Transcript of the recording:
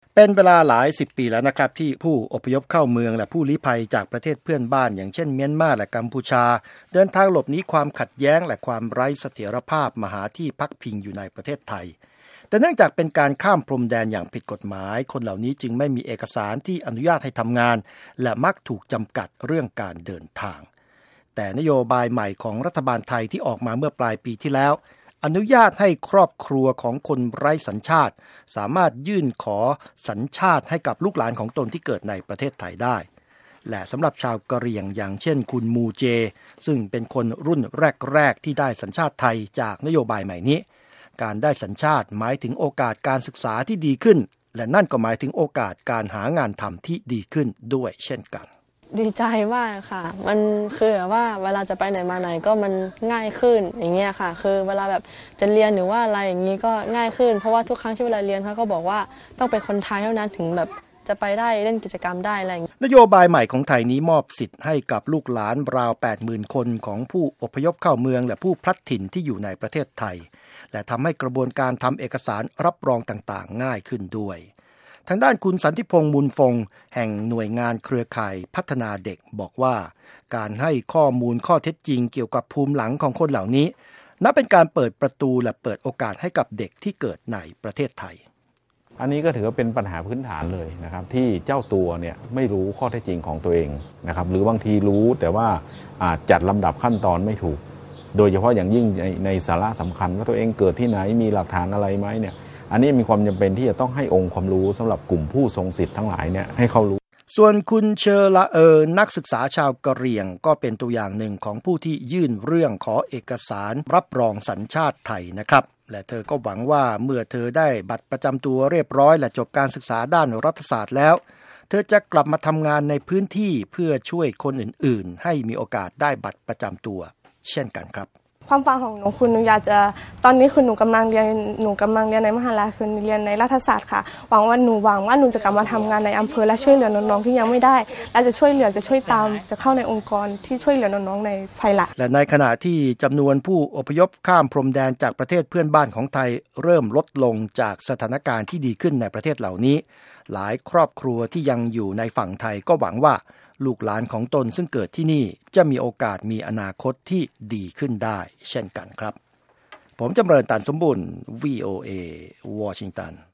เป็นเวลาหลาย10ปีแล้วนะครับที่ผู้อพยพเข้าเมืองและผู้ลี้ภัยจากประเทศเพื่อนบ้านอย่างเช่นเมียนมาและกัมพูชาเดินทางหลบหนีความขัดแย้งและความไร้เสถียรภาพมาหาที่พักพิงอยู่ในประเทศไทยแต่เนื่องจากเป็นการข้ามพรมแดนอย่างผิดกฎหมายคนเหล่านี้จึงไม่มีเอกสารที่อนุญาตให้ทำงานและมักถูกจำกัดเรื่องการเดินทางแต่นโยบายใหม่ของรัฐบาลไทยที่ออกมาเมื่อปลายปีที่แล้วอนุญาตให้ครอบครัวของคนไร้สัญชาติสามารถยื่นขอสัญชาติให้กับลูกหลานของตนที่เกิดในประเทศไทยได้และสำหรับชาวกะเหรี่ยงอย่างเช่นคุณมูเจซึ่งเป็นคนรุ่นแรกๆที่ได้สัญชาติไทยจากนโยบายใหม่นี้การได้สัญชาติหมายถึงโอกาสการศึกษาที่ดีขึ้นและนั่นก็หมายถึงโอกาสการหางานทำที่ดีขึ้นด้วยเช่นกันดีใจมากค่ะมันคือแบบว่าเวลาจะไปไหนมาไหนก็มันง่ายขึ้นอย่างเงี้ยค่ะคือเวลาแบบจะเรียนหรือว่าอะไรอย่างงี้ก็ง่ายขึ้นเพราะว่าทุกครั้งที่เวลาเรียนเขาก็บอกว่าต้องเป็นคนไทยเท่านั้นถึงแบบจะไปได้เล่นกิจกรรมได้อะไรอย่างเงี้ยนโยบายใหม่ของไทยนี้มอบสิทธิ์ให้กับลูกหลานราว 80,000 คนของผู้อพยพเข้าเมืองและผู้พลัดถิ่นที่อยู่ในประเทศไทยและทำให้กระบวนการทำเอกสารรับรองต่างๆง่ายขึ้นด้วยทางด้านคุณสันติพงษ์มูลฟงแห่งหน่วยงานเครือข่ายพัฒนาเด็กบอกว่าการให้ข้อมูลข้อเท็จจริงเกี่ยวกับภูมิหลังของคนเหล่านี้นับเป็นการเปิดประตูและเปิดโอกาสให้กับเด็กที่เกิดในประเทศไทยอันนี้ก็ถือว่าเป็นปัญหาพื้นฐานเลยนะครับที่เจ้าตัวเนี่ยไม่รู้ข้อเท็จจริงของตัวเองนะครับหรือบางทีรู้แต่ว่าอาจจัดลำดับขั้นตอนไม่ถูกโดยเฉพาะอย่างยิ่งในสาระสำคัญว่าตัวเองเกิดที่ไหนมีหลักฐานอะไรไหมเนี่ยอันนี้มีความจำเป็นที่จะต้องให้องค์ความรู้สำหรับกลุ่มผู้ทรงสิทธิ์ทั้งหลายเนี่ยให้เขารู้ส่วนคุณเชอละนักศึกษาชาวกะเหรี่ยงก็เป็นตัวอย่างหนึ่งของผู้ที่ยื่นเรื่องขอเอกสารรับรองสัญชาติไทยนะครับและเธอก็หวังว่าเมื่อเธอได้บัตรประจำตัวเรียบร้อยและจบการศึกษาด้านรัฐศาสตร์แล้วเธอจะกลับมาทำงานในพื้นที่เพื่อช่วยคนอื่นๆให้มีโอกาสได้บัตรประจำตัวเช่นกันครับความฝันของหนูคือหนูอยากจะตอนนี้คือหนูกำลังเรียนในมหาลัยคือเรียนในรัฐศาสตร์ค่ะหวังว่าหนูจะกลับมาทำงานในอำเภอและช่วยเหลือน้องๆที่ยังไม่ได้และจะช่วยตามจะเข้าในองค์กรที่ช่วยเหลือน้องๆในภายหลังและในขณะที่จำนวนผู้อพยพข้ามพรมแดนจากประเทศเพื่อนบ้านของไทยเริ่มลดลงจากสถานการณ์ที่ดีขึ้นในประเทศเหล่านี้หลายครอบครัวที่ยังอยู่ในฝั่งไทยก็หวังว่าลูกหลานของตนซึ่งเกิดที่นี่จะมีโอกาสมีอนาคตที่ดีขึ้นได้เช่นกันครับผมจำเริญ ตันสมบุญ VOA วอชิงตัน